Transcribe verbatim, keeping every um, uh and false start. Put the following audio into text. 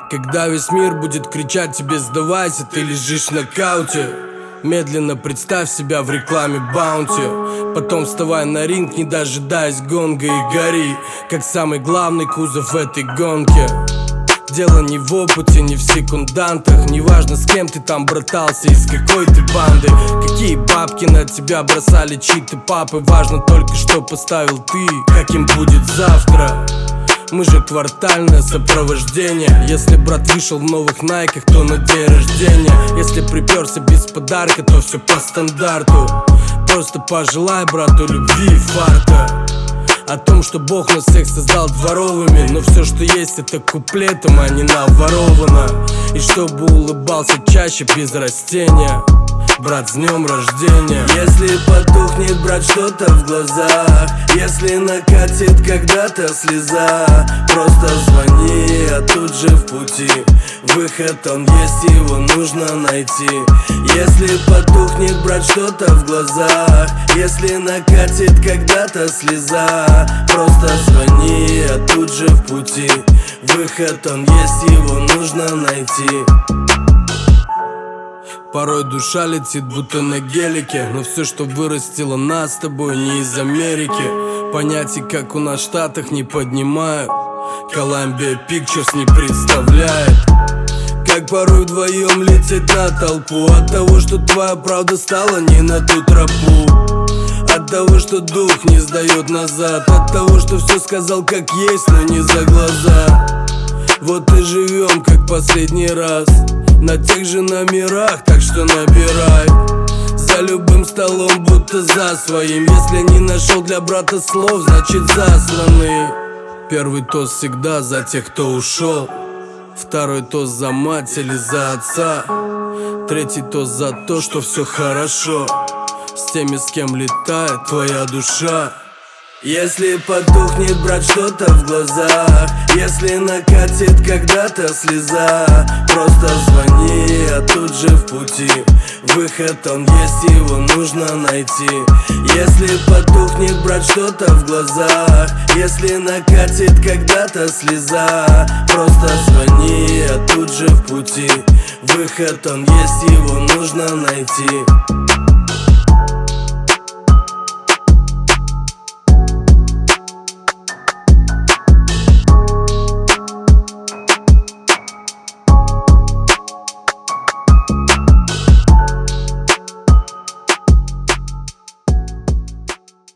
Когда весь мир будет кричать тебе «сдавайся», ты лежишь в нокауте. Медленно представь себя в рекламе Баунти. Потом вставай на ринг, не дожидаясь гонга, и гори, как самый главный кузов в этой гонке. Дело не в опыте, не в секундантах. Неважно, с кем ты там братался, из какой ты банды, какие бабки на тебя бросали чьи-то папы. Важно только, что поставил ты, каким будет завтра. Мы же квартальное сопровождение. Если брат вышел в новых найках, то на день рождения. Если приперся без подарка, то все по стандарту. Просто пожелай брату любви и фарта. О том, что Бог нас всех создал дворовыми, но все, что есть, это куплетом, а не наворовано. И чтобы улыбался чаще без растения. Брат, с днем рождения. Если потухнет, брат, что-то в глазах, если накатит когда-то слеза, просто звони, а тут же в пути выход, он есть, его нужно найти. Если потухнет, брат, что-то в глазах, если накатит когда-то слеза, просто звони, а тут же в пути выход, он есть, его нужно найти. Порой душа летит, будто на гелике, но все, что вырастило нас с тобой, не из Америки. Понятий, как у нас в Штатах, не поднимают. Columbia Pictures не представляет, как порой вдвоем лететь на толпу. От того, что твоя правда стала не на ту тропу, от того, что дух не сдает назад, от того, что все сказал как есть, но не за глаза. Вот и живем как последний раз на тех же номерах, так что набирай. За любым столом, будто за своим. Если не нашел для брата слов, значит засранный. Первый тост всегда за тех, кто ушел. Второй тост за мать или за отца. Третий тост за то, что все хорошо с теми, с кем летает твоя душа. Если потухнет, брат, что-то в глазах, если накатит когда-то слеза, просто звони, а тут же в пути выход, он есть, его нужно найти. Если потухнет, брат, что-то в глазах, если накатит когда-то слеза, просто звони, а тут же в пути выход, он есть, его нужно найти.